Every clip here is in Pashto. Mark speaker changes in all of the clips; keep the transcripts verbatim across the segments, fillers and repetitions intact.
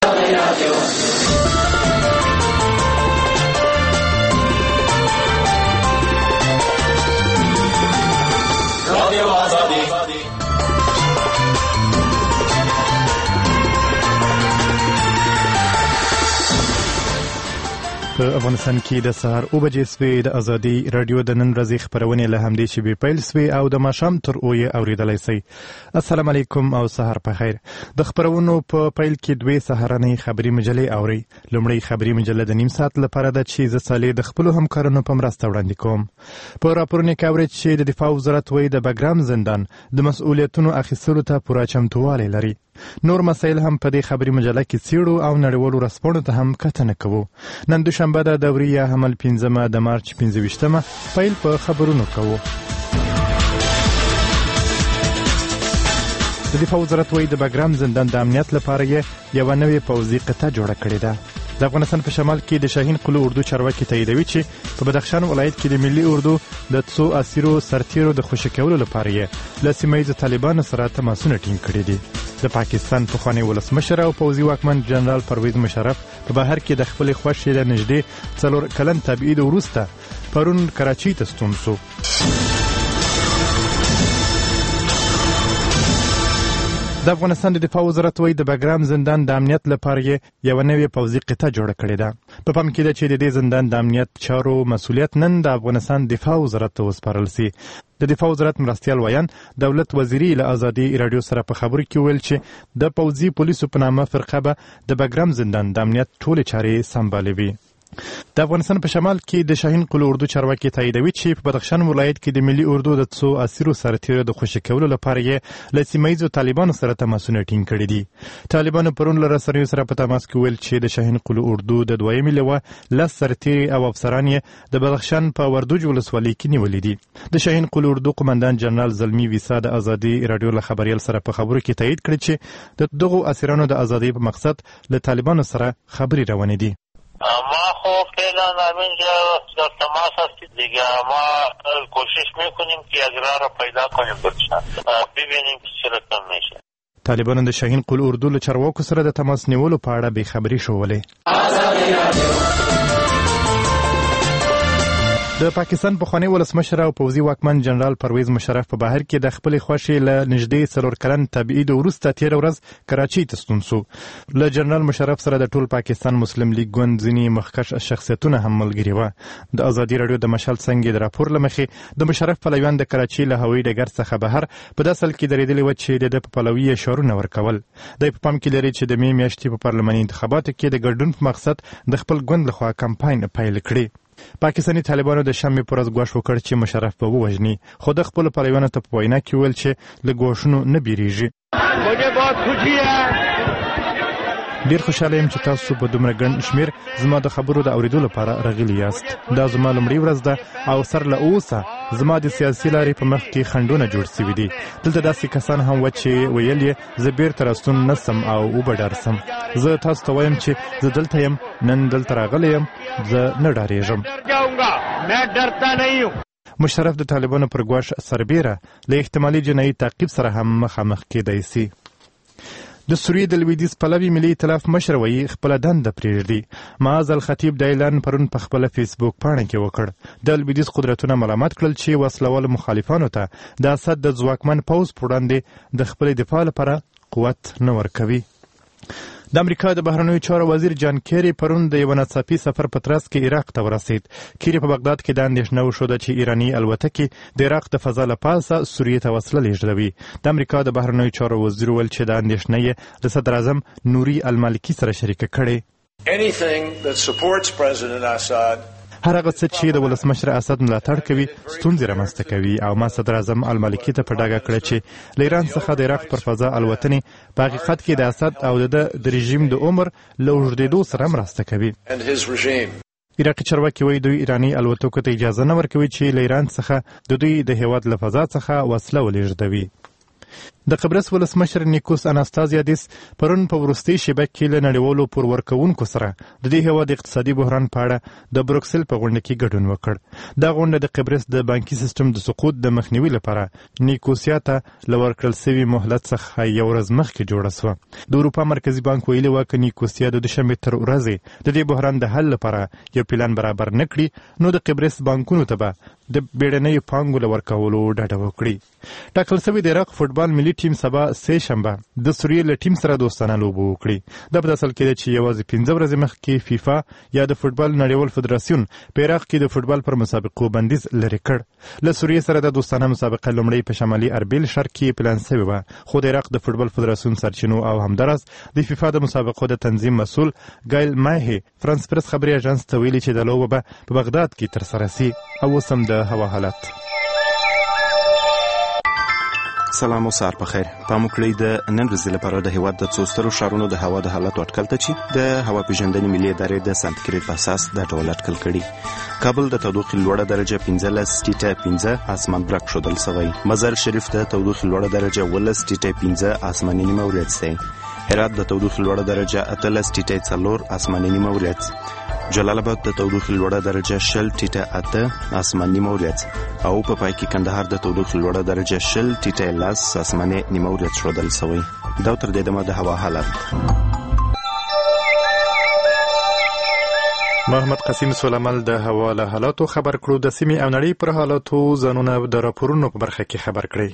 Speaker 1: آزادی رادیو رادیو آزادی
Speaker 2: په افغانستان کې د سهار اوه بجې سوې د ازادي رادیو د نن ورځې خپرونې له همدې شیبې پیل سوې او د ماښام تر اوه اورېدلی سئ. السلام علیکم او سهار په خیر. د خپرونو په پیل کې دوې سهارنۍ خبري مجلې اورئ. لومړی خبري مجله د نیم ساعت لپاره ده چې زه صالح د خپلو همکارانو په مرسته وړاندې کوم. په راپورونو کې اورئ چې د دفاع وزارت وایي د بګرام زندان د مسؤلیتونو اخیستلو ته پوره چمتووالی لري. نور مسایل هم په دې خبري مجله کې څیړو او نړیوالو رسپاڼو ته هم کتنه کوو. نن دوشنبه ده، د وري یا حمل پنځمه د مارچ پنځه ویشتمه. پیل په خبرونو کوو. د دفاع وزارت وایي د بګرام زندان د امنیت لپاره یې یوه نوې پوځي قطعه جوړه کړې ده. د افغانستان په شمال کې د شاهین قلو اردو چارواکي تاییدوي چې په بدخشان ولایت کې د ملي اردو د څو اسیرو سرتیرو د خوشي کولو لپاره یې له سیمه ییزو طالبانو سره تماسونه ټینګ کړي دي. د پاکستان پخوانی ولسمشر او پوځي واکمن جنرال پرویز مشرف په بهر کې د خپلې خوښې له نږدې څلور کلن تبعید وروسته پرون کراچۍ ته ستون سو. د افغانستان د دفاع وزارت وایي د بګرام زندان د امنیت لپاره یې یوه نوې پوځي قطعه جوړه کړې ده. په پام کې ده چې د دې زندان د امنیت چارو مسؤلیت نن د افغانستان دفاع وزارت ته وسپارل سي. د دفاع وزارت مرستیال ویان دولت وزیري له ازادي رادیو سره په خبرو کې ویل چې د پوځي پولیسو په نامه فرقه به د بګرام زندان د امنیت ټولې چارې سمبالوي. د افغانستان په شمال کې د شاهین قلو اردو چارواکي تاییدوي چې په بدخشان ولایت کې د ملي اردو د څو اسیرو سرتیرو د خوشي کولو لپاره یې له سیمه ییزو طالبانو سره تماسونه ټینګ کړي دي. طالبانو پرون له رسنیو سره په تماس کې ویل چې د شاهین قلو اردو د دویمې لواء لس سرتیري او افسران یې د بدخشان په وردوج ولسوالۍ کې نیولي دي. د شاهین قلو اردو قمندان جنرال زلمی ویسا د ازادي رادیو له خبریال سره په خبرو کې تایید کړی چې د دغو اسیرانو د ازادۍ په مقصد له طالبانو سره خبرې روانې دي.
Speaker 3: ما خب فعلا همینجا در تماس هستید دیگه. ما کوشش میکنیم که اجرا را پیدا کنیم برشن ببینیم که چه رقم میشه.
Speaker 2: طالبانو د شاهین قلو اردو له چارواکو سره د تماس نیولو په اړه بې خبري شولې. د پاکستان پخوانی ولسمشر او پوځي واکمن جنرال پرویز مشرف په بهر کې د خپلې خوښې له نږدې څلور کلن تبعید وروسته تېره ورځ کراچۍ ته ستون سو. له جنرال مشرف سره د ټول پاکستان مسلم لیګ ګوند ځینې مخکښ شخصیتونه هم ملګري وه. د ازادي راډیو د مشال څنګې د راپور له مخې د مشرف پلویان د کراچۍ له هوایي ډګر څخه بهر په داسې حال کې درېدلي وه چې د ده په پلوي یې شعارونه ورکول. دی په پام کې لري چې د مې میاشتې په پارلماني انتخاباتو کې د ګډون په مقصد د خپل ګوند لخوا کمپاین پیل کړي. پاکستاني طالبانو د شنبې په ورځ ګواښ وکړ چې مشرف به ووژني، خو د خپلو پلویانو ته په وینا کې ویل چې له ګواښونو نه بیریږي. ډیر خوشاله یم چې تاسو په دومره ګڼ شمیر زما د خبرو د اورېدو لپاره راغلي یاست. دا زما لومړۍ ورځ ده او سر له اوسه زما د سیاسي لارې په مخ کې خنډونه جوړ سوي دي. دلته داسې کسان هم وه چې ویل یې زه بیرته راستون نه سم او وبه ډار سم. زه تاسو ته وایم چې زه دلته یم، نن دلته راغلی یم، زه نه ډارېږم. مشرف د طالبانو پر ګواښ سربیره له احتمالي جنایي تعقیب سره هم مخامخ کېدی سي. د سوریې د لویدیځ پلوي ملي ائتلاف مشر وایي خپله دنده پرېږدي. معاذ الخطیب دا اعلان پرون په خپله فیسبوک پاڼه کې وکړ. د لویدیځ قدرتونه ملامت کړل چې وسلوالو مخالفانو ته د اسد د ځواکمن پوځ په وړاندې د خپلې دفاع لپاره قوت نه ورکوي. د امریکا د بهرنیو چارو وزیر جان کیری پرون د یوه ناڅاپي سفر په ترڅ کې عراق ته ورسید. کیری په بغداد کې دا اندېښنه وښوده چې ایراني الوتکې د عراق د فضا له پاسه سوریې ته وسله لیږدوي. د امریکا د بهرنیو چارو وزیر ویل چې دا اندېښنه یې د صدر اعظم نوري المالکي سره شریکه کړې. هر هغه څه چې د ولسمشر اسد ملاتړ کوي ستونزې رامنځته کوي او ما صدر اعظم المالکي ته په ډاګه کړه چې له ایران څخه د عراق پر فضا الوتنې په حقیقت کې د اسد او د د رژیم د عمر له اوږدېدو سره مرسته کوي. عراقي چارواکي وایي دوی ایراني الوتکو ته اجازه نه ورکوي چې له ایران څخه د دوی د هیواد له فضا څخه وسله ولېږدوي. د قبرس ولسمشر نیکوس اناستازیادیس پرون په وروستي شیبه کې له نړیوالو پور ورکوونکو سره د دې هیواد اقتصادي بحران په اړه د بروکسل په غونډه کې ګډون وکړ. دا غونډه د قبرس د بانکي سیستم د سقوط د مخنیوي لپاره نیکوسیا ته له ورکړل سوي مهلت څخه یو ورځ مخکې جوړه سوه. د اروپا مرکزي بانک ویلي وه که نیکوسیا د دوشنبې تر ورځې د دې بحران د حل لپاره یو پلان برابر نه کړي نو د قبرس بانکونو ته به د بیړنیو پانګو له ورکولو ډډه وکړي. ټاکل سوي د عراق فوټبال ملي ټیم سبا سه شنبه د سوریې له ټیم سره دوستانه لوبه وکړي. دا په اصل کې ده چې یوازې پنځه ورځې مخکې فیفا یا د فوټبال نړیوال فدراسیون په عراق کې د فوټبال پر مسابقو بندیز لرې کړ. له سوریې سره د دوستانه مسابقه لومړی په شمالي اربیل ښار کې پلان سوې وه، خو د عراق د فوټبال فدراسیون سرچینو او همداراز د فیفا د مسابقو د تنظیم مسؤل ګایل مایهی فرانس پرس خبري اژانس ته ویلي چې د لوبه به په بغداد کې ترسره سي. او اوس هم د هوا حالت.
Speaker 1: سلام او سهار په خیر. پام وکړئ د نن ورځې لپاره د هیواد د څو سترو ښارونو د هوا د حالت اټکل ته چې د هوا پیژندنې ملي ادارې د سانتیګریډ په اساس دا ډول اټکل کړي. کابل د تودوخې لوړه درجه پنځلس ټیټه پنځه اسمان برق ښودل سوی. مزار شریف د تودوخې لوړه درجه اوولس ټیټه پنځه اسماني نیمه ورځ دی. هرات د تودوخې لوړه درجه اتلس ټیټه څلور اسماني نیمه ورځ. جلال آباد د تودوخې لوړه درجه شل ټیټه اته اسماني نیمه ورځ او په پای کې کندهار د تودوخې لوړه درجه شل ټیټه لس اسماني نیمه ورځ ښودل سوی. دا تر دې دمه د هوا حالت.
Speaker 2: محمد قاسم سولمل د هوا له حالاتو خبر کړو. د سیمې او نړۍ پر حالاتو ځانونه د راپورونو په برخه کې خبر کړئ.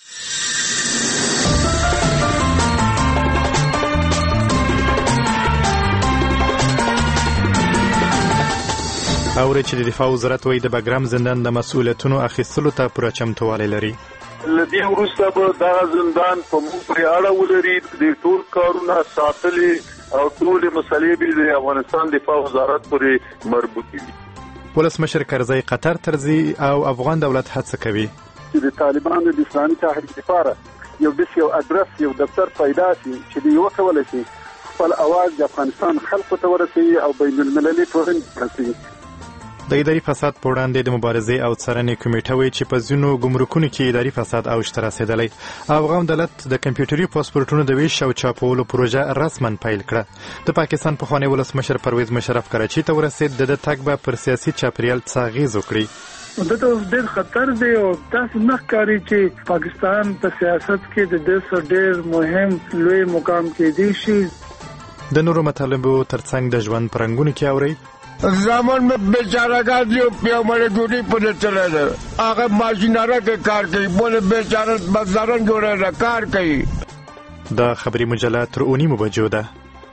Speaker 2: اورې چې د دفاع وزارت وایي د بګرام زندان د مسؤلیتونو اخیستلو ته پوره چمتووالی لري.
Speaker 4: له دې وروسته به دغه زندان په موږ پرې اړه ولري. د ټول کارونه ساتلې او ټولې مسلې به د افغانستان دفاع وزارت پورې مربوط دي.
Speaker 2: ولسمشر کرزی قطر ته ځي او افغان دولت هڅه کوي
Speaker 5: چې د طالبانو د اسلامي تحریک لپاره یو داسې یو ادرس یو دفتر پیدا شي چې دوی وکولی شي خپل اواز د افغانستان خلکو ته ورسوي او بین المللي ټولنې ته ورسوي.
Speaker 2: د اداري فساد په وړاندې د مبارزې او څارنې کمیټه وایي چې په ځینو ګمرکونو کې اداري فساد اوج ته رسېدلی. افغان دولت د کمپیوټري پاسپورټونو د ویش او چاپولو پروژه رسما پیل کړه. د پاکستان پخوانی ولسمشر پرویز مشرف کراچي ته ورسېد. د ده تګ به پر سیاسي چاپریال څه اغېز وکړي.
Speaker 6: دا ته ډېر خطر دی او تاسو نه ښکاري چې پاکستان په سیاست کې د دې سره ډېر مهم لوی مقام کې دی شي.
Speaker 2: د نورو مطالبو ترڅنګ د ژوند په رنګونو کې اورئ.
Speaker 7: زمان میں بیچارہ کا جو پیا ہمارے ڈیوٹی پر چلے رہے آگے ماشینارہ کے کار کئی بولے بیچارہ بزدارن جو رہے کار کئی.
Speaker 2: دا خبری مجله تر اونیمو بجو ده.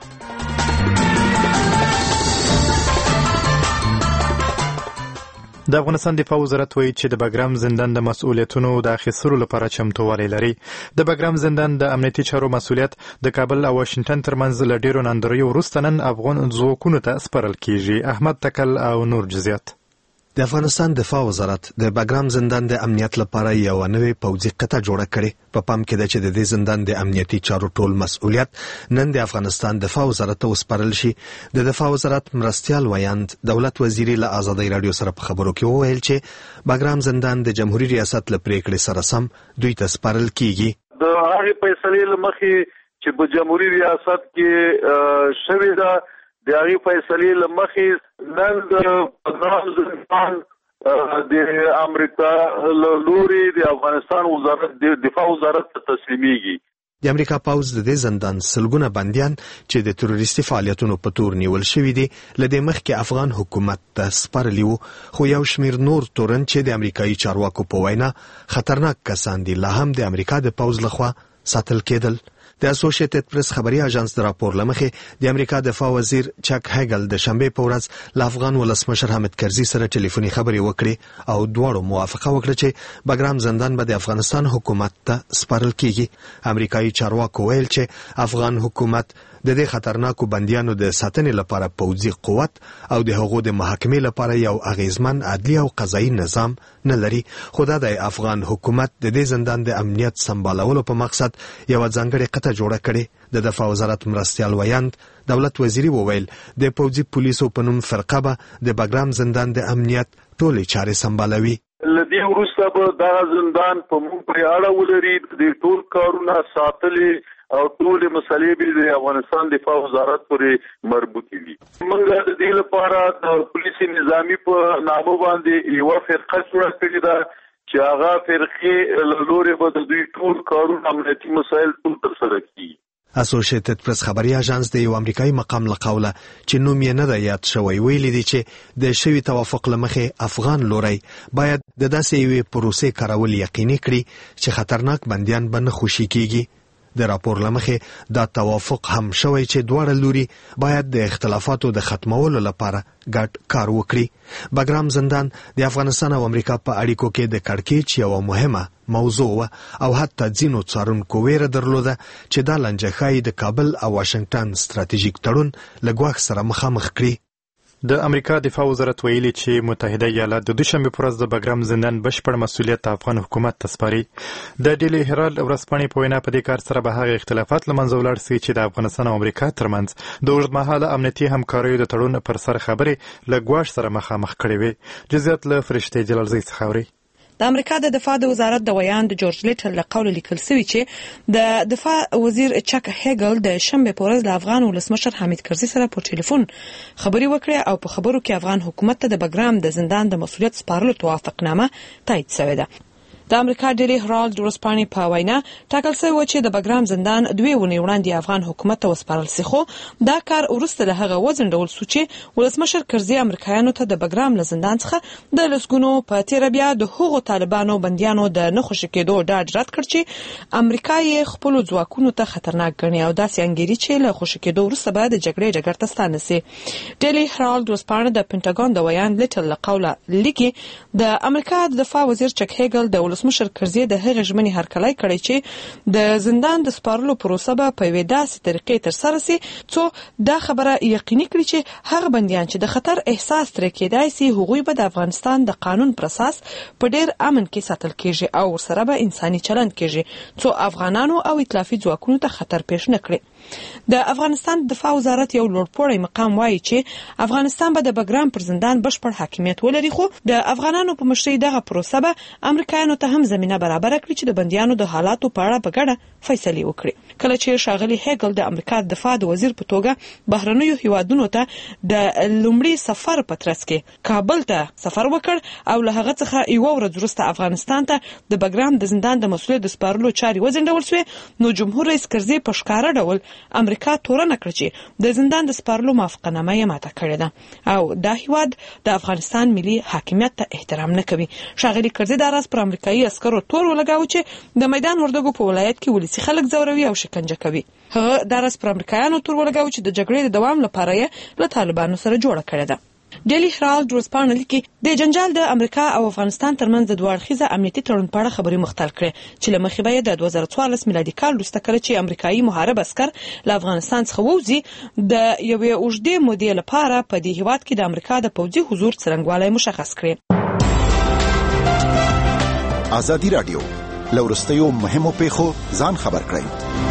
Speaker 2: د افغانستان دفاع وزارت وایي چې د بګرام زندان د مسؤلیتونو د اخیستلو لپاره چمتووالی لري. د بګرام زندان د امنیتي چارو مسؤلیت د کابل او واشنگټن ترمنځ له ډیرو ناندریو وروسته نن افغان ځواکونو ته سپارل کیږي. احمد تکل او نور جزیات.
Speaker 8: د افغانستان دفاع وزارت د بګرام زندان د امنیت لپاره یو نوې پوځي قطعه جوړه کړې. په پام کې ده چې د دې زندان د امنیتي چارو ټول مسؤلیت نن د افغانستان دفاع وزارت ته وسپارل شي. د دفاع وزارت مرستیال ویاند دولت وزیری له آزادۍ رادیو سره په خبرو کې وویل چې بګرام زندان د جمهوریت ریاست له پریکړې سره سم دوی ته سپارل کیږي.
Speaker 4: د هغې فیصلې له مخې چې په جمهوریت ریاست کې شوې ده د هغې فیصلې له مخې نن د بګرام زندان د امریکا له لوري د افغانستان وزارت د دفاع وزارت ته تسلیمیږي.
Speaker 8: د امریکا پوځ د دې زندان سلګونه بندیان چې د تروریستي فعالیتونو په تور نیول شوي دي له دې مخکې افغان حکومت ته سپارلي وو، خو یو شمیر نور تورن چې د امریکایي چارواکو په وینا خطرناک کسان دي لا هم د امریکا د پوځ لخوا ساتل کېدل. د اسوسییټډ پریس خبري اژانس د راپور لمخې د امریکا دفاع وزیر چک هیګل د شنبه په ورځ له افغان ولسمشر حامد کرزي سره ټلیفوني خبرې وکړې او دواړو موافقه وکړه چې بګرام زندان به د افغانستان حکومت ته سپارل کیږي. امریکایي چارواکو ویل چې افغان حکومت د دې خطرناکو بندیانو د ساتنې لپاره پوځي قوت او د هغو د محاکمې لپاره یو اغیزمن عدلي او قضایي نظام نه لري، خو دا د افغان حکومت د دې زندان د امنیت سمبالولو په مقصد یو ځانګړې قطعه جوړه کړې. د دفاع وزارت مرستیال ویاند دولت وزیری وویل د پوځي پولیسو په نوم فرقه به د بګرام زندان د امنیت ټولې چارې سمبالوي.
Speaker 4: لدې دې وروسته به دغه زندان په موږ پرې اړه ولري. د ټول کارونه ساتلې او ټول مسلې به د افغانستان دفاع وزارت پورې مربوط وي. موږ د دې لپاره د پولیس نظامی په نامه باندې یو فرقه جوړه کړې ده چې هغه فرقې له لوري به د دوی ټول کارونه امنیتي مسایل ټول ترسره کړي.
Speaker 8: اسوسییټډ پریس خبري اژانس د یو امریکایي مقام له قوله چې نوم یې نه دی یاد شوی ویلي دی چې د شوي توافق له مخې افغان لوري باید د داسې یوې پروسې کارول یقیني کړي چې خطرناک بندیان به نه خوشي کیږي. د راپور له مخې دا توافق هم شوی چې دواړه لوري باید د اختلافاتو د ختمولو لپاره ګډ کار وکړي. بګرام زندان د افغانستان او امریکا په اړیکو کې د کړکېچ یوه مهمه موضوع وه او حتی ځینو څارونکو ویره درلوده چې دا لانجه ښایي د کابل او واشنګټن ستراتیژیک تړون له ګواښ سره مخامخ کړي.
Speaker 2: د امریکا دفاع وزارت ویلي چې متحده ایالات د دوشنبه پر ورځ د بګرام زندان بشپړ مسؤلیت افغان حکومت ته سپاري. د ډیلی هرالد ورځپاڼې په وینا په دې کار سره به هغه اختلافات له منځه ولاړ سي چې د افغانستان او امریکا ترمنځ د اوږدمهاله امنیتي همکاریو د تړون پر سر خبرې له ګواښ سره مخامخ کړي وي. جزئیات له فرشته جلالزی څخه اوري.
Speaker 9: د امریکا د دفاع د وزارت د ویان د جورج لیټل له قوله لیکل شوی چې د دفاع وزیر چک هیګل د شنبه په ورځ له افغان ولسمشر حمید کرزي سره په ټلیفون خبري وکړه او په خبرو کې افغان حکومت ته د بګرام د زندان د مسؤلیت سپارلو توافقنامه تایید شوې ده. د امریکا ډیلی هرالد ورځپاڼې په وینا ټاکل شوی و چې د بګرام زندان دوی ونې وړاندې افغان حکومت ته وسپارل شي، خو دا کار وروسته له هغه وځنډول شو چې ولسمشر کرزي امریکایانو ته د بګرام له زندان څخه د لسګونو په تیر بیا د هغو طالبانو بندیانو د نه خوشي کېدو ډاډ رد کړ چې امریکا یې خپل ځواکونو ته خطرناک ګڼي او داسې انګیري چې له خوشي کېدو وروسته به د جګړې ډګر ته ستانه شي. ډیلی هرالد ورځپاڼه د پینټاګون د ویان لیټل له قوله لیکي د امریکا د دفاع وزیر چک هیګل د ولسمشر کرزي د هغه ژمنې هرکلی کړی چې د زندان د سپارلو پروسه به په یوې داسې طریقې ترسره شي څو دا خبره یقیني کړي چې هغه بندیان چې د خطر احساس ترې کېدای شي هغوی به د افغانستان د قانون پر اساس په ډیر امن کې ساتل کېږي او ورسره به انساني چلند کېږي څو افغانانو او ائتلافي ځواکونو ته خطر پیښ نه کړي. د افغانستان دفاع وزارت یو لوړپوړی مقام وایي چې افغانستان به د بګرام پر زندان بشپړ حاکمیت ولري، خو د افغانانو په مشرۍ دغه پروسه به امریکایانو ته هم زمینه برابر کړي چې د بندیانو د حالاتو په اړه په ګډه فیصلې وکړي. کله چې ښاغلي هیګل د امریکا د دفاع د وزیر په توګه بهرنیو هیوادونو ته د لومړي سفر په ترڅ کې کابل ته سفر وکړ او له هغه څخه یو ورځ وروسته افغانستان ته د بګرام د زندان د مسؤلیت د سپارلو چارې وځنډول شوې، نو جمهور رئیس کرزي په ښکاره ډول امریکا تورنه کړ چې د زندان د سپارلو موافقتنامه یې ماته کړې ده او دا هیواد د افغانستان ملي حاکمیت ته احترام نه کوي. ښاغلي کرزي دا راز پر امریکایي عسکرو تور ولګاوه چې د میدان وردګو په ولایت کې ولسي خلک ځوروي او شکنجه کوي. هغه دا راز پر امریکایانو تور ولګاوه چې د جګړې د دوام لپاره یې له طالبانو سره جوړه کړې ده. ډیلی هرالد ورځپاڼه لیکي د جنجال د امریکا او افغانستان ترمنځ د دوه اړخیزه امنیتي تړون په اړه خبرې مختل کړې چې له مخې به یې د دوه زره څوارلس میلادي کال وروسته کله چې امریکایي محارب عسکر له افغانستان څخه ووځي د یوې اوږدې مودې لپاره په دې هیواد کې د امریکا د پوځي حضور څرنګوالی مشخص کړي.
Speaker 10: ازادي راډیو له وروستیو مهمو پیښو ځان خبر کړئ.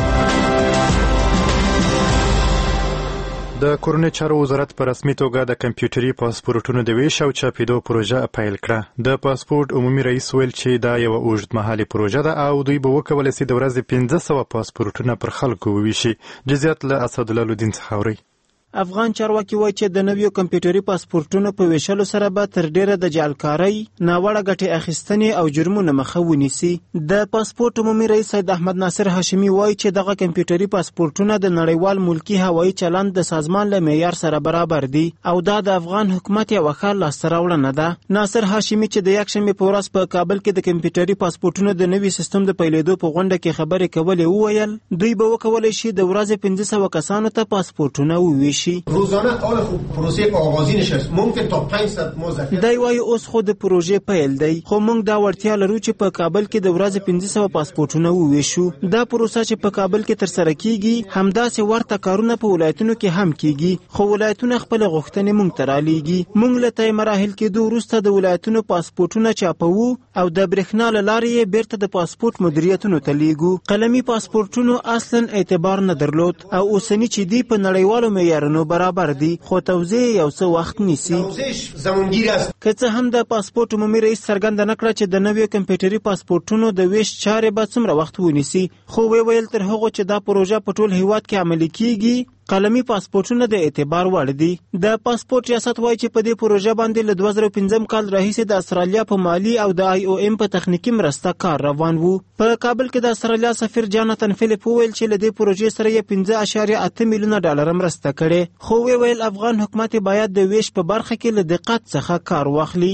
Speaker 2: د کورنۍ چارو وزارت په رسمي توګه د کمپیوټري پاسپورتونو د ویش او چاپېدو پروژه پیل کړه. د پاسپورت عمومي رئیس ویل چې دا یو اوږدمهالي پروژه ده او دوی به وکولی شي د ورځې پنځه سوه پاسپورتونه پر خلکو وویشي. جزئیات له اسدالله لودین څخه اورئ.
Speaker 11: افغان چارواکي وایي چې د نویو کمپیوټري پاسپورتونو په ویشلو سره به تر ډیره د جعلکارۍ، ناوړه ګټې اخیستنې او جرمونو مخه ونیسي. د پاسپورت عمومي رئیس سید احمد ناصر هاشمي وایي چې دغه کمپیوټري پاسپورتونه د نړیوال ملکي هوایي چلند د سازمان له معیار سره برابر دي او دا د افغان حکومت یوه ښه لاسته راوړنه ده. ناصر هاشمي چې د یکشنبې په ورځ په کابل کې د کمپیوټري پاسپورتونو د نوي سیستم د پیلېدو په غونډه کې خبرې کولې وویل دوی به وکولی شي د ورځې پنځه سوه کسانو ته پاسپورتونه وویشي.
Speaker 12: روزانه حال خوب پروسه په آغازین شست ممکن تا پنج صد موظفین
Speaker 11: دی وایي اوس خو د پروژې پیل دی خو موږ دا وړتیا لرو چې په کابل کې د ورځې پنځه سوه پاسپورتونه وویشو. دا پروسه چې په کابل کې ترسره کیږي همداسې ورته کارونه په ولایتونو کې هم کیږي خو ولایتونه خپل غوښتنې موږ ته رالیږي. موږ له طی مراحل کېدو وروسته د ولایتونو پاسپورتونه چاپوو او د برېښنا له لارې یې بیرته د پاسپورت مدیریتونو ته لیږو. قلمي پاسپورتونو اصلا اعتبار نه درلود او اوسني چې دی په نړیوالو معیارونو حقونو برابر دي، خو توضیح یو څه وخت نیسي. که څه هم د پاسپورت عمومي رئیس څرګنده نه کړه چې د نویو کمپیوټري پاسپورټونو د ویش چارې به څومره وخت ونیسي، خو وی ویل تر هغو چې دا پروژه په ټول هیواد کې عملي کیږي قلمي پاسپورټونه د اعتبار وړ دي. د پاسپورت ریاست وایي چې په دې پروژه باندې له دوه زره پنځم کال راهیسې د استرالیا په مالي او د آی او ایم په تخنیکي مرسته کار روان وو. په کابل کې د استرالیا سفیر جاناتن فلیپ وویل چې له دې پروژې سره یې پنځه اعشاریه اته میلیونه ډالر مرسته کړې، خو وی ویل افغان حکومت باید د ویش په برخه کې له دقت څخه کار واخلي.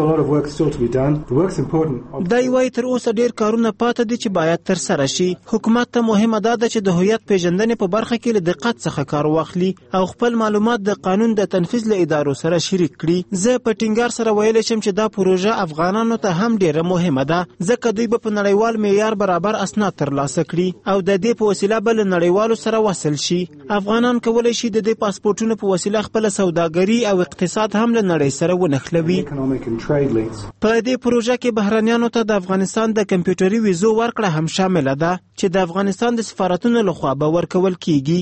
Speaker 11: دا وایي تر اوسه ډیر کارونه پاتې دي چې باید تر سره شي. حکومت ته مهمه ده چې د هویت پیژندنې په برخه کې له دقت څخه کار واخلي او خپل معلومات د قانون د تنفيذ له ادارو سره شریک کړي. زه په ټینګار سره ویلی شم چې دا پروژه افغانانو ته هم ډیره مهمه ده، ځکه دوی به په نړیوال معیار برابر اسناد ترلاسه کړي او د دې په وسیله به له نړیوالو سره وصل شي. افغانان کولی شي د دې پاسپورټونو په وسیله خپل سوداګري او اقتصاد هم له نړۍ سره ونښلوي. په دې پروژه کې بهرنیانو ته د افغانستان د کمپیوټري ویزو ورکړه هم شامله ده چې د افغانستان د سفارتونو لخوا به ورکول کیږي.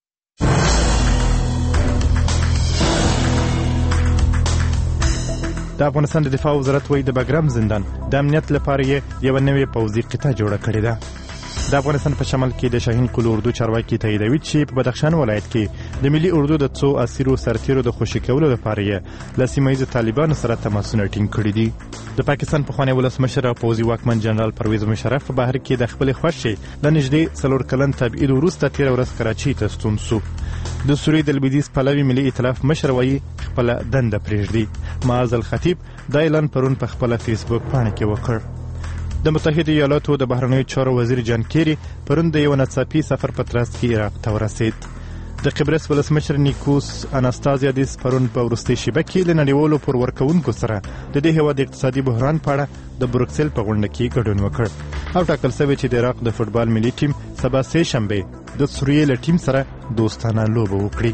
Speaker 2: د افغانستان د دفاع وزارت وایي د بګرام زندان د امنیت لپاره یې یوه نوې پوځي قطعه جوړه کړې ده. د افغانستان په شمال کې د شاهین قل اردو چارواکي تاییدوي چې په بدخشان ولایت کې د ملي اردو د څو اسیرو سرتیرو د خوشي کولو لپاره یې له سیمه ییزو طالبانو سره تماسونه ټینګ کړي دي. د پاکستان پخوانی ولسمشر او پوځي واکمن جنرال پرویز مشرف په بهر کې د خپلې خوښې له نږدې څلور کلن تبعید وروسته تېره ورځ کراچۍ ته ستون سو. د سوریې د لویدیځ پلوي ملي ائتلاف مشر وایي خپله دنده پرېږدي. معاذ الخطیب دا اعلان پرون په خپله فیسبوک پاڼه کې وکړ. د متحده ایالاتو د بهرنیو چارو وزیر جان کیری پرون د یو ناڅاپي سفر په ترڅ کې عراق ته ورسېد. د قبرس ولسمشر نیکوس اناستازیادیس پرون په وروستۍ شیبه کې له نړیوالو پور ورکوونکو سره د دې هېواد اقتصادي بحران په اړه د بروکسل په غونډه کې ګډون وکړ او ټاکل شوی چې د عراق د فوټبال ملي ټیم سبا سې شنبې د سوریې له ټیم سره دوستانه لوبه وکړي.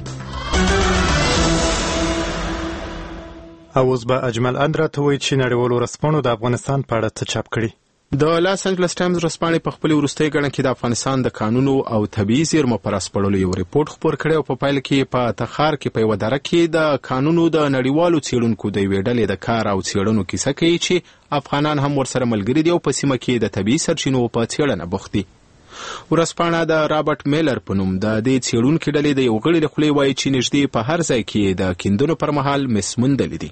Speaker 2: او اوس به اجمل اندرا ته وایي چې نړیوالو ورځپاڼو د افغانستان په اړه څه چاپ کړي.
Speaker 13: د لاس انجلس ټایمز ورځپاڼې په خپل وروستۍ ګڼه کې د افغانستان د قانونو او طبيعي زیرمو پر اسپړلو یو ریپورت خپور کړی او په پایله کې په تخار کې په یوه دره کې د قانونو د نړیوالو څېړونکو د یوې ډلې د کار او څېړنو کیسه کوي چې افغانان هم ورسره ملګري دي او په سیمه کې د طبيعي سرچینو په څېړنه بوخت دي. ورځپاڼه د رابرټ میلر په نوم د دې څېړونکي ډلې د یو غړي له خولې وایي چې نږدې په هر ځای کې د کیندنو پر مهال مس موندلې دي.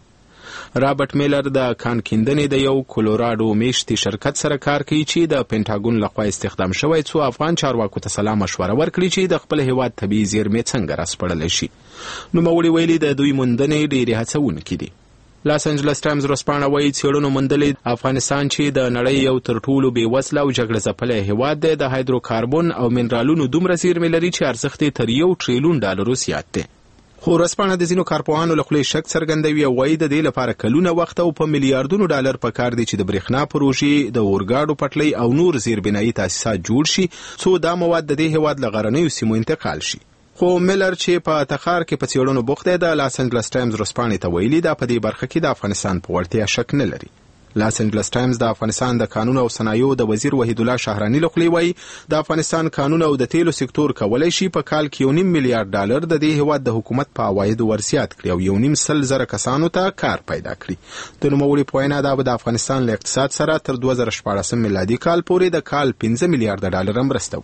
Speaker 13: رابرټ میلر د کان کیندنې د یو کولوراډو میشتي شرکت سره کار کوي چې د پینټاګون لخوا استخدام شوی څو افغان چارواکو ته سلا مشوره ورکړي چې د خپل هیواد طبيعي زیرمې څنګه راسپړلی شي. نوموړي ویلي د دوی موندنې ډېرې هڅونکې دي. لاس انجلس ټایمز ورځپاڼه وایي څېړنو موندلې افغانستان چې د نړۍ یو تر ټولو بېوزله او جګړه ځپلی هیواد دی د هایدروکاربن او منرالونو دومره زیرمې لري چې ارزښت یې تر یو ټریلیون ډالرو زیات دی. خو ورځپاڼه د ځینو کارپوهانو له خولې شک څرګندوي او وایي د دې لپاره کلونه وخت او په میلیارډونو ډالر پکار دي چې د برېښنا پروژې د اورګاډو پټلۍ او نور زیربنایي تاسیسات جوړ شي څو دا مواد د دې هیواد له غرنیو سیمو انتقال شي. خو میلر چې په تخار کې په څېړنو بوخت دی د لاس انجلس ټایمز ورځپاڼې ته ویلي دا په دې برخه کې د افغانستان په وړتیا شک نه لري. لاس انجلس ټایمز د افغانستان د قانون او صنایعو د وزیر وحید الله شهرانی له خولې وایي د افغانستان قانون او د تیلو سکتور کولی شي په کال کې یو نیم میلیارډ ډالر د دې هیواد د حکومت په عوایدو ورزیات کړي او یو نیم سل زره کسانو ته کار پیدا کړي. د نوموړي په وینا دا به د افغانستان له اقتصاد سره تر دوه زره شپاړسم میلادي کال پورې د کال پنځه میلیارډ ډالر مرسته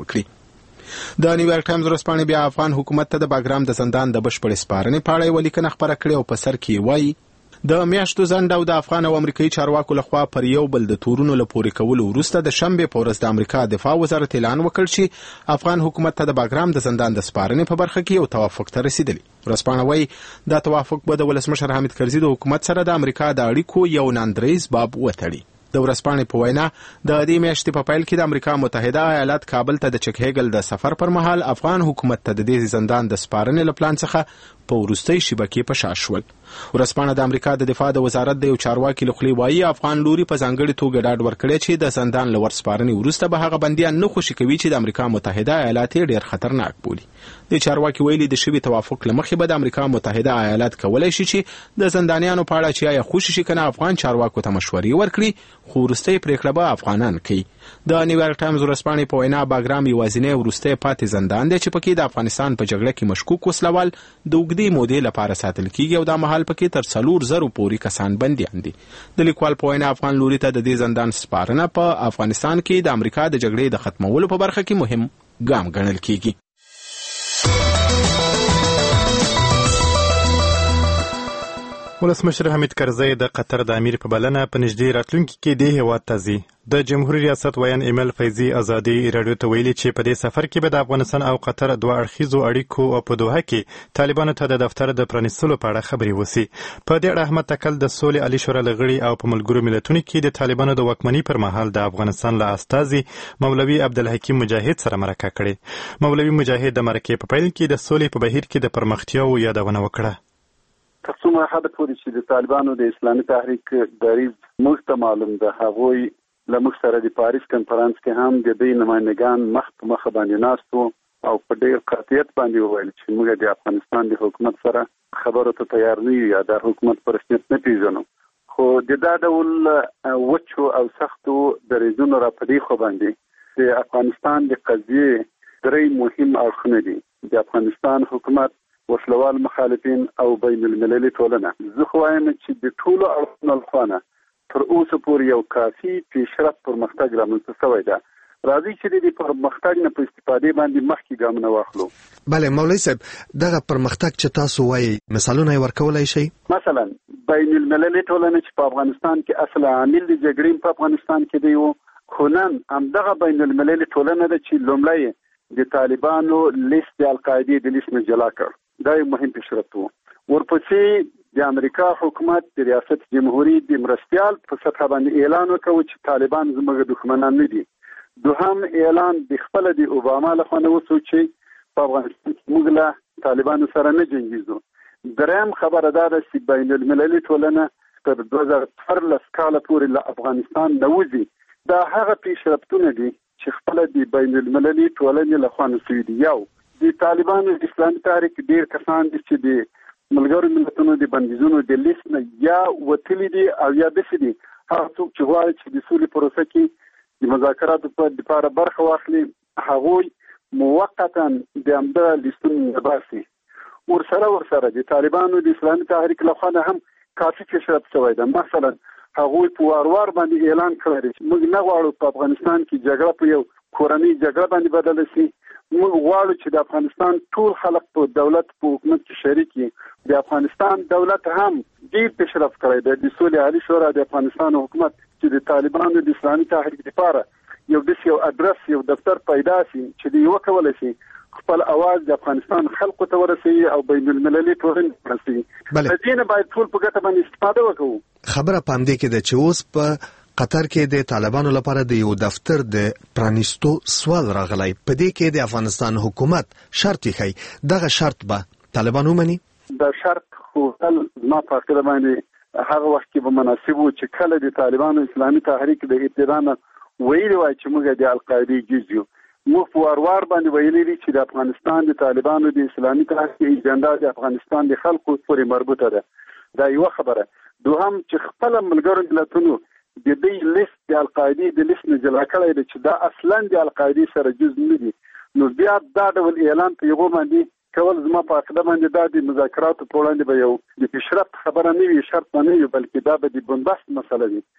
Speaker 13: وکړي. د نیویارک ټایمز ورځپاڼې بیا افغان حکومت ته د باګرام د زندان د بشپړې سپارنې په اړه یوه لیکنه خپره کړې او په سر کې وایي د میاشتو ځنډ او د افغان او امریکایي چارواکو لخوا پر یو بل د تورونو له پورې کولو وروسته د شنبې په ورځ د امریکا دفاع وزارت اعلان وکړ چې افغان حکومت ته د باګرام د زندان د سپارنې په برخه کې یو توافق ته رسیدلی. ورځپاڼه وایي دا توافق به د ولسمشر حامد کرزي د حکومت سره د امریکا د اړیکو یو ناندریز باب وتړي. د ورځپاڼې په وینا د دې میاشتې په پیل کې د امریکا متحده ایالات کابل ته د چک هیګل د سفر پر مهال افغان حکومت ته د دې زندان د سپارنې له پلان څخه په وروستۍ شیبه کې په شا شول. ورځپاڼه د امریکا د دفاع د وزارت د یو چارواکي له خولې وایي افغان لوري په ځانګړې توګه ډاډ ورکړی چې د زندان له ورسپارنې وروسته به هغه بندیان نه خوشي کوي چې د امریکا متحده ایالات یې ډېر خطرناک بولي. د چارواکي ویلي د شوي توافق له مخې به د امریکا متحده ایالات کولی شي چې د زندانیانو په اړه چې آیا خوشي شي که نه افغان چارواکو ته مشورې ورکړي، خو وروستۍ پرېکړه به افغانان کوي. د نیویارک ټایمز ورځپاڼې په وینا باګرام یوازینی وروستی پاتې زندان دی چې پکې د افغانستان په جګړه کې مشکوک وسلوال د اوږدې مودې لپاره ساتل کیږي او دا مهال پکې تر څلور زرو پورې کسان بندیان دي. د لیکوال په وینا افغان لوري ته د دې زندان سپارنه په افغانستان کې د امریکا د جګړې د ختمولو په برخه کې مهم ګام ګڼل کیږي.
Speaker 2: ولسمشر حمید کرزی د قطر د امیر په بلنه په نږدې راتلونکي کې دې هېواد ته ځي. د جمهوریت ریاست ویان ایمیل فیضي ازادي راډیو ته ویلي چې په دې سفر کې به د افغانستان او قطر دوه اړخیزو اړیکو او په دوحه کې طالبانو ته د دفتر د پرانیستلو په اړه خبرې وسی. په دې اړه احمد تکل د سولې عالی شورا لغړي او په ملګرو ملتونو کې د طالبانو د واکمنۍ پر مهال د افغانستان له استازي مولوي عبدالحکیم مجاهد سره مرکه کړې. مولوي مجاهد د مرکې په پیل کې د سولې په بهیر کې د پرمختیاو یادونه وکړه.
Speaker 5: تر څومره حد پورې چې د طالبانو د اسلامي تحریک دریځ موږ ته معلوم ده، هغوی له موږ سره د پاریس کنفرانس کې هم د دې نمایندګان مخ په مخ باندې ناست وو او په ډېر قاطعیت باندې وویل چې موږ د افغانستان د حکومت سره خبرو ته تیار نه یو یا د حکومت پر رسمیت نه پیژنو. خو د دا ډول وچو او سختو دریځونو را پدې خو باندې د افغانستان د قضیې درې مهم اړخونه دي: د افغانستان حکومت، وسلوال مخالفین او بین المللي ټولنه. زه خو وایم چې د ټولو اړخونو لخوا تر اوسه پورې یو کافي پیشرفت پرمختګ رامنځته شوی ده. راځي چې د دې پرمختګ نه په استفادې باندې مخکې ګامونه واخلو.
Speaker 8: بله مولوي صاحب، دغه پرمختګ چې تاسو وایي مثالونه یې ورکولی شئ؟
Speaker 5: مثلا بین المللي ټولنه چې په افغانستان کې اصل عامل د جګړې په افغانستان کې دی، خو نن همدغه بین المللي ټولنه ده چې لومړی د طالبانو لیست د القاعدې د لیست نه جلا کړ. دا یو مهم پیشرفت و. ورپسې د امریکا حکومت د ریاست جمهوریت د مرستیال په سطح باندې اعلان وکړ چې طالبان زموږ دښمنان نه دي. دوهم اعلان د خپل د اوباما لخوا نه وشو چې په افغانستان کې موږ له طالبانو سره نه جنګیږو. دریم خبره دا ده چې بین المللي ټولنه تر دوه زره څوارلس کاله پورې له افغانستان نه وځي. دا هغه پیشرفتونه دي چې خپل د بین المللي ټولنې لخوا نه شوي دي. یو د طالبانو د اسلامي تحریک ډېر کسان دي چې د ملګرو ملتونو د بندیزونو د لیست نه یا وتلي دي او یا داسې دي هغه څوک چې غواړي چې د سولې پروسه کې د مذاکراتو په لپاره برخه واخلي، هغوی موقتا د همدغه لیستونو نه باسي. ورسره ورسره د طالبانو د اسلامي تحریک لخوا نه هم کافي پیشرفت شوی ده. مثلا هغوی په وار وار باندې اعلان کړی دی چې موږ نه غواړو په افغانستان کې جګړه په یو کورنۍ جګړه باندې بدله شي. موږ غواړو چې د افغانستان ټول خلک په دولت په حکومت کې شریک وي. د افغانستان دولت هم ډېر پیشرفت کړی دی. د سولې عالي شورا د افغانستان حکومت چې د طالبانو د اسلامي تحریک لپاره یو داسې یو ادرس، یو دفتر پیدا شي چې دوی وکولی شي خپل اواز د افغانستان خلکو ته ورسوي او بین المللي ټولنې ته ورسوي. د دې نه باید ټول په ګټه باندې استفاده وکړو. خبره
Speaker 8: په همدې کې ده چې اوس په قطر کې د طالبانو لپاره د یو دفتر د پرانیستو سوال راغلی. په دې کې د افغانستان حکومت شرط یې دغه شرط به طالبان ومني؟
Speaker 5: دا شرط خو تل زما په عقیده باندې هغه وخت کې به مناسب و چې کله د طالبانو اسلامي تحریک د ابتدا نه ویلي وای چې موږ د القاعدې جز یو. موږ په وار وار باندې ویلي دي چې د افغانستان د طالبانو د اسلامي تحریک اجنډا د افغانستان د خلکو پورې مربوطه ده. دا یو خبره. دوهم چې خپل ملګرو ملتونو د دې لیست د القاعدې د لیست نه جلا کړی دی چې دا اصلا د القاعدې سره جز نه دي، نو بیا دا ډول اعلان په یوه باندې کول زما په عقیده باندې دا د مذاکراتو په وړاندې به یو د پیشرفت خبره نه وي، شرط به نه وي، بلکې دا به د بنبست مسله وي.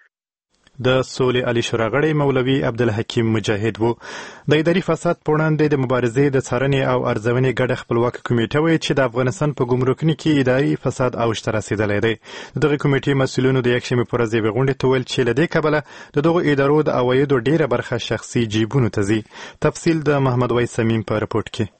Speaker 2: د سولې عالی شورا غړی مولوي عبدالحکیم مجاهد وو. د اداري فساد په وړاندې د مبارزې د څارنې او ارزونې ګډه خپلواکه کمیټه وایي چې د افغانستان په ګمرکونو کې اداري فساد اوج ته رسېدلی دی. دغه کمیټې مسؤلینو د یکشنبې په ورځ یوې غونډې ته ویل چې له دې کبله د دغو ادارو د عوایدو ډېره برخه شخصي جیبونو ته ځي. تفصیل د محمد ویس سمیم په رپورټ کې.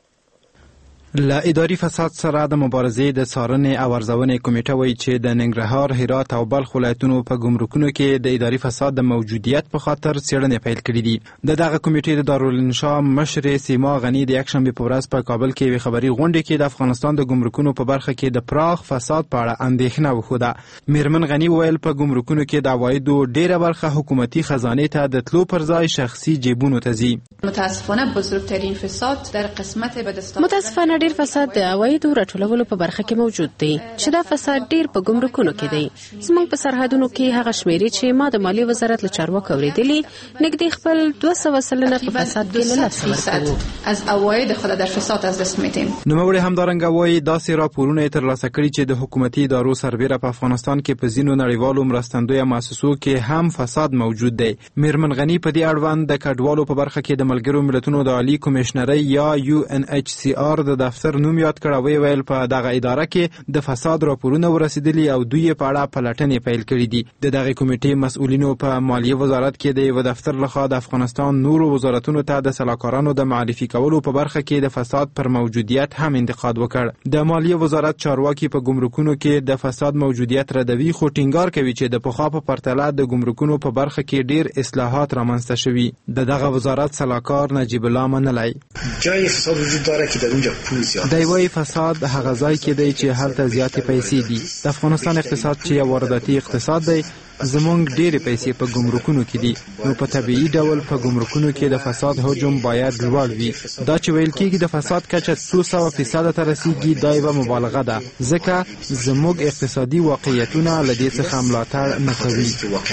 Speaker 14: له اداري فساد سره د مبارزې د څارنې او ارزونې کمیټه وایي چې د ننګرهار، هرات او بلخ ولایتونو په ګمرکونو کې د اداري فساد د موجودیت په خاطر څېړنې پیل کړي دي. د دغه کمیټې د دارالانشا مشرې سیما غني د یکشنبې په ورځ په کابل کې یوې خبري غونډې کې د افغانستان د ګمرکونو په برخه کې د پراخ فساد په اړه اندېښنه وښوده. میرمن غني وویل په ګمرکونو کې د عوایدو ډېره برخه حکومتي خزانې ته د تلو پر ځای شخصي جیبونو ته ځي.
Speaker 15: متاسفانه بزرگترین فساد در قسمت به دست
Speaker 16: متاسفانه
Speaker 15: څخه ډیر فساد د عوایدو راټولولو په برخه کې موجود دی چې دا فساد ډیر په ګمرکونو کې دی. زموږ په سرحدونو کې هغه شمیرې چې ما د مالیې وزارت له چارواکو اوریدلي نږدې خپل دوه سوه سلنه په فساد کې له لاسه ورکوي.
Speaker 16: از عواید خود در فساد از دست میدیم.
Speaker 14: نوموړي همدارنګه وایي داسې راپورونه یې ترلاسه کړي چې د حکومتي ادارو سربیره په افغانستان کې په ځینو نړیوالو مرستندویه مؤسسو کې هم فساد موجود دی. میرمن غني په دې اړوند د کډوالو په برخه کې د ملګرو ملتونو د عالی کمیشنرۍ یا یو ان ایچ سی آر د دفتر نوم یاد کړ او ویل په دغه اداره کې د فساد راپورونه ورسېدلي او دوی په اړه پلټنې پیل کړې دي. د دغه کمیټې مسؤلینو په مالیې وزارت کې د یو دفتر لخوا د افغانستان نورو وزارتونو ته د سلاکارانو د معرفي کولو په برخه کې د فساد پر موجودیت هم انتقاد وکړ. د مالیې وزارت چارواکي په ګمرکونو کې د فساد موجودیت ردوي خو ټینګار کوي چې د پخوا په پرتله د ګمرکونو په برخه کې ډیر اصلاحات رامنځته شوي. د دغه وزارت سلاکار نجیب الله منلی
Speaker 17: جای فساد وجود داره که در اونجا پول زیاد
Speaker 14: دی وایي فساد هغه ځای کې دی چې هلته زیاتې پیسې دي. د افغانستان اقتصاد چې یو وارداتي اقتصاد دی زمونږ ډېرې پیسې په ګمرکونو کې دي نو په طبیعي ډول په ګمرکونو کې د فساد حجم باید لوړ وي. دا چې ویل کېږي د فساد کچه څو سوه فیصده ته رسیږي دا یوه مبالغه ده ځکه زموږ اقتصادي واقعیتونه له دې څخه ملاتړ نه کوي.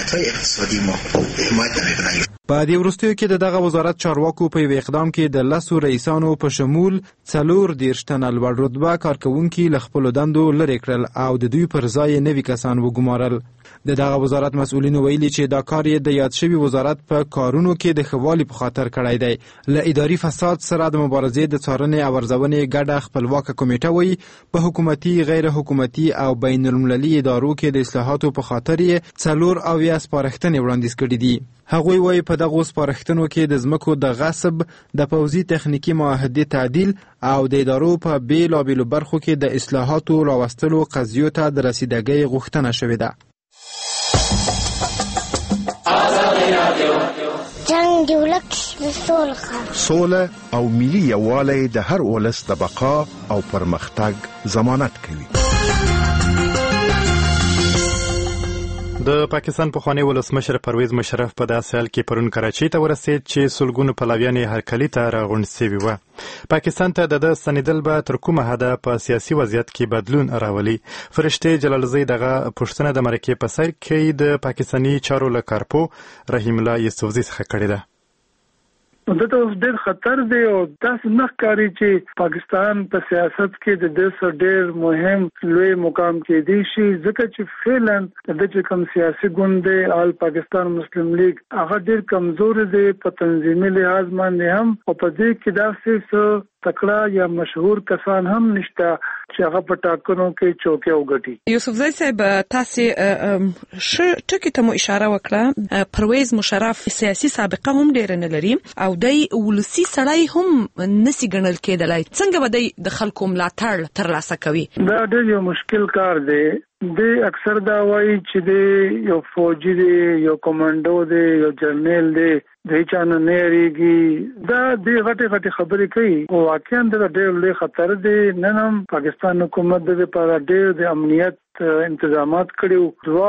Speaker 14: په دې وروستیو کې د دغه وزارت چارواکو په یو اقدام کې د لسو رئیسانو په شمول څلور دېرش تنه لوړ رتبه کارکوونکي له خپلو دندو لرې کړل او د دوی پر ځای نوي کسان وګمارل. د دغه وزارت مسؤلینو ویلي چې دا کار یې د یاد شوي وزارت په کارونو کې د ښه والي په خاطر کړی دی. له اداري فساد سره د مبارزې د څارنې او ارزونې ګډه خپلواکه کمیټه وایي په حکومتي غیر حکومتي او بین المللي ادارو کې د اصلاحاتو په خاطر یې څلور اویا سپارښتنې وړاندیز کړي دي. هغوی وایي په دغو سپارښتنو کې د ځمکو د غصب، د پوځي تخنیکي معاهدې تعدیل او د ادارو په بیلابیلو برخو کې د اصلاحاتو راوستلو قضیو ته د رسیدګۍ غوښتنه شوې ده.
Speaker 18: جنگ د ولس د سوله
Speaker 10: سوله او ملي یووالی د هر ولس د بقا او پرمختګ ضمانت کوي.
Speaker 2: د پاکستان پخوانی ولسمشر پرویز مشرف په داسې حال کې پرون کراچۍ ته ورسېد چې سلګونو پلویان یې هرکلي ته راغونډ سوي وه. پاکستان ته د ده ستنېدل به تر کومه حده په سیاسي وضعیت کې بدلون راولي؟ فرشتې جلالزۍ دغه پوښتنه د مرکې په سر کې د پاکستاني چارو له کارپو رحیم الله یوسفزي څخه کړې ده.
Speaker 6: دته اوس ډېر خطر دی او داسې نه ښکاري چې پاکستان په سیاست کې د دې څخه ډېر مهم لوی مقام کېدی شي ځکه چې فعلا د چې کوم سیاسي ګوند دی آل پاکستان مسلم لیگ هغه ډېر کمزور دی په تنظیمي لحاظ باندې هم او په دې کې داسې څه تکړه یا مشهور کسان هم نشته چې هغه په ټاکنو کې چوکۍ وګټي.
Speaker 9: یوسفزي صاحب تاسې ش ټکی ته مو اشاره وکړه پرویز مشرف سیاسي سابقه هم ډېر نه لري او دای ولسی سړی هم نسی ګڼل کېدلای. څنګه به دای د خلکو ملاتړ ترلاسه کوي؟
Speaker 6: دا ډېر یو مشکل کار دی. د اکثر دا وایي چې د یو فوجي دی یو کمانډو دی یو جرنیل دی د چانه نه ریږي دا د غټه غټه خبرې کوي او واقعا دا ډېر لوی خطر دی. نن هم پاکستان حکومت د لپاره ډېر د امنیت انتظامات کړیو دوا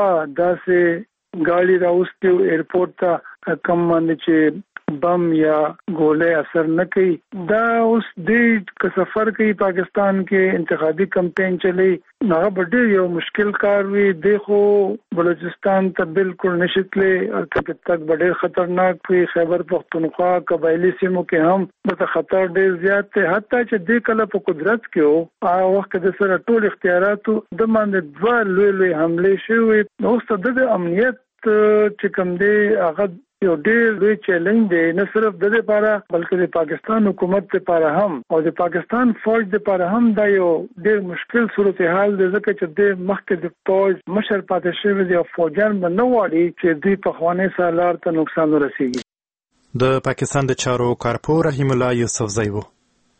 Speaker 6: داسې ګاډي راوستیو ایرپورټ ته کم باندې چې بم یا ګولې اثر نه کوي. دا اوس د سفر کوي پاکستان کې انتخابي کمپاین چلی هغه ډېر یو مشکل کار وي. د خو بلوچستان ته بالکل نشتلې او تک ډېر خطرناک وي. خیبر پختونخوا قبایلی سیمو کې هم د خطر ډېر زیات دی. حتی چې د کله په قدرت کې او هغه وخت د سره ټول اختیاراتو د باندې دوه لوی لوی حمله شوې. اوس د امنیت چې کوم دی هغه یو ډېر لوی چیلنج دی نه صرف د لپاره بلکې د پاکستان حکومت لپاره هم او د پاکستان فوج لپاره هم دا یو ډېر مشکل صورتحال دی ځکه چې د مخکې د فوج مشر پاتې شوی دی او فوجیان به نه غواړي چې دوی په خوانې سالار ته نقصان ورسیږي.
Speaker 2: د پاکستان د چارو کارپو رحیم الله یوسفزي و.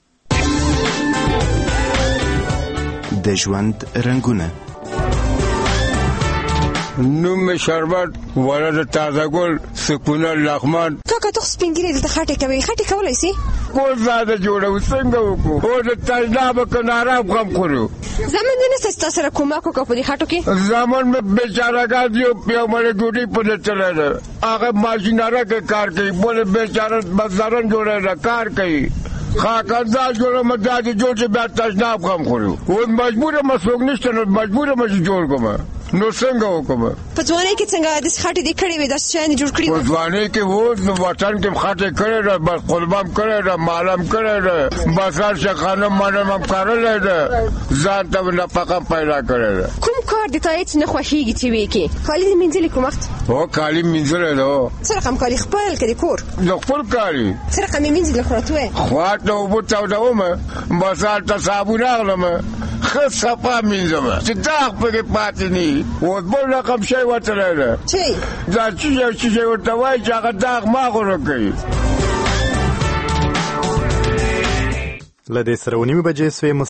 Speaker 10: د ژوند رنګونه
Speaker 7: نوم شربت ولد تازه گل سکونه لغمان.
Speaker 19: کاکا تو سپینګری د خاطه کوي خاطه کولای شي
Speaker 7: کول زاده جوړو څنګه وکړو او د تجربه کناره غم کړو.
Speaker 19: زمون نه سستا سره کومه کو په دې خاطو کې
Speaker 7: زمون مې بیچاره غاډیو په مړ ګوډي په چلاله هغه ماشیناره کې کار کوي بوله بیچاره بازارن جوړه کار کوي خاکندار جوړم دا دې جوړ چې بیا تشناب هم خورو او مجبور ما څوک نشته نو مجبور ما چې جوړ کوم نو څنګه وکم
Speaker 19: په ځواني کې څنګه د خاطر دې کړې وې د شان جوړ کړې
Speaker 7: په ځواني کې وو نو وطن کې خاطر کړې را بس قربان کړې را معلوم کړې را بازار څخه معلوم کړل را ځان ته نه پکم پیدا کړل
Speaker 19: کوم کار دې ته هیڅ نه خوښیږي چې وې کې خالي منځلي کوم وخت
Speaker 7: او کالی منځره نو
Speaker 19: سره کوم کاری خپل کړي کور
Speaker 7: نو خپل کاری
Speaker 19: سره کوم منځلي خورتوي
Speaker 7: خواټ نو بو تاو دومه بازار ته صابون اغلم خو صفا منځم چې دا په پاتې ني او بل رقم شي وته لره
Speaker 19: چی
Speaker 7: دا چې چې ورته وای چې هغه داغ ما غوړ کوي
Speaker 2: لدې سره ونیمه بجې سوې